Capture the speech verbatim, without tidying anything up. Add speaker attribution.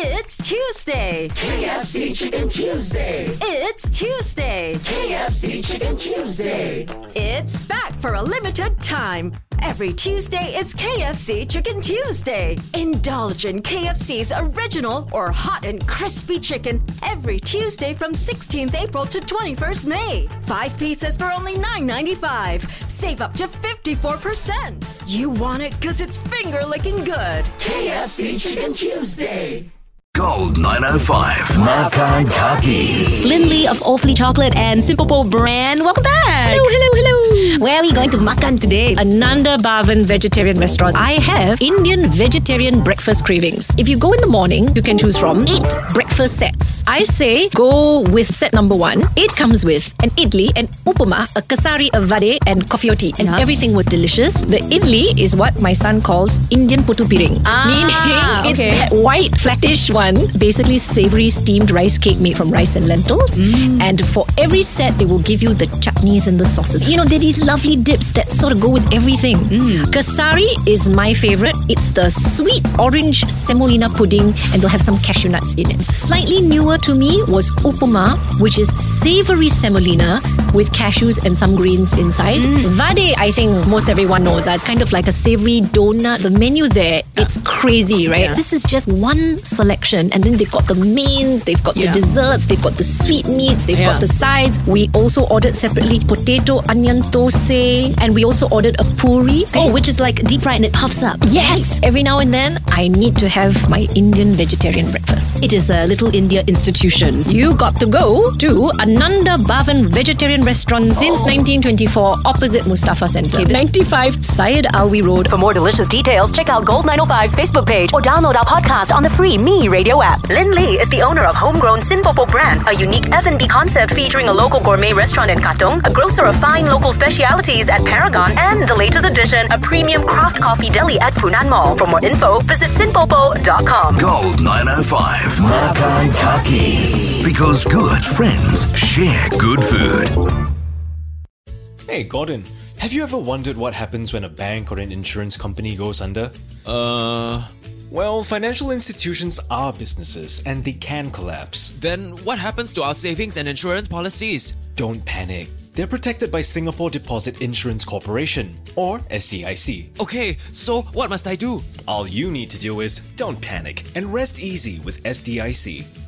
Speaker 1: It's Tuesday.
Speaker 2: K F C Chicken Tuesday.
Speaker 1: It's Tuesday.
Speaker 2: K F C Chicken Tuesday.
Speaker 1: It's back for a limited time. Every Tuesday is K F C Chicken Tuesday. Indulge in K F C's original or hot and crispy chicken every Tuesday from sixteenth April to twenty-first May. Five pieces for only nine ninety-five. Save up to fifty-four percent. You want it because it's finger-licking good.
Speaker 2: K F C Chicken Tuesday.
Speaker 3: Gold nine oh five. Makan Kaki.
Speaker 4: Lynn Lee of Awfully Chocolate and Simple brand. Welcome back.
Speaker 5: Hello, hello, hello.
Speaker 4: Where are we going to makan today? Ananda Bhavan Vegetarian Restaurant. I have Indian vegetarian breakfast cravings. If you go in the morning, you can choose from eight breakfast sets. I say go with set number one. It comes with an idli, an upama, a kasari, a vade, and coffee or tea. And
Speaker 5: Yeah.
Speaker 4: everything was delicious. The idli is what my son calls Indian putu piring.
Speaker 5: Ah,
Speaker 4: meaning it's
Speaker 5: okay.
Speaker 4: that white, flattish one. Basically savory steamed rice cake made from rice and lentils.
Speaker 5: Mm.
Speaker 4: And for every set, they will give you the chutneys and the sauces. You know, they're these lovely dips that sort of go with everything.
Speaker 5: Mm.
Speaker 4: Kasari is my favorite. It's the sweet orange semolina pudding, and they'll have some cashew nuts in it. Slightly newer to me was upama, which is savory semolina with cashews and some greens inside.
Speaker 5: Mm.
Speaker 4: Vade, I think most everyone knows. Uh, it's kind of like a savory donut. The menu there, it's crazy, right?
Speaker 5: Yeah.
Speaker 4: This is just one selection, and then they've got the mains, they've got
Speaker 5: Yeah.
Speaker 4: the desserts, they've got the sweet meats, they've
Speaker 5: Yeah.
Speaker 4: got the sides. We also ordered separately potato onion thosai, and we also ordered a puri.
Speaker 5: Oh, which is like deep fried and it puffs up.
Speaker 4: Yes! Every now and then, I need to have my Indian vegetarian breakfast.
Speaker 5: It is a Little India institution.
Speaker 4: You got to go to Ananda Bhavan Vegetarian Restaurant since nineteen twenty-four, opposite Mustafa Centre, ninety-five Syed Alwi Road.
Speaker 6: For more delicious details, check out Gold nine oh five's Facebook page or download our podcast on the free Me Radio app. Lynn Lee is the owner of homegrown Sinpopo brand, a unique F and B concept featuring a local gourmet restaurant in Katong, a grocer of fine local specialities at Paragon, and the latest addition, a premium craft coffee deli at Funan Mall. For more info, visit sinpopo dot com.
Speaker 3: Gold nine oh five. Makan Kaki. Because good friends share good food.
Speaker 7: Hey, Gordon, have you ever wondered what happens when a bank or an insurance company goes under?
Speaker 8: Uh,
Speaker 7: Well, financial institutions are businesses and they can collapse.
Speaker 8: then what happens to our savings and insurance policies?
Speaker 7: Don't panic. They're protected by Singapore Deposit Insurance Corporation, or S D I C.
Speaker 8: Okay, so what must I do?
Speaker 7: All you need to do is don't panic and rest easy with S D I C.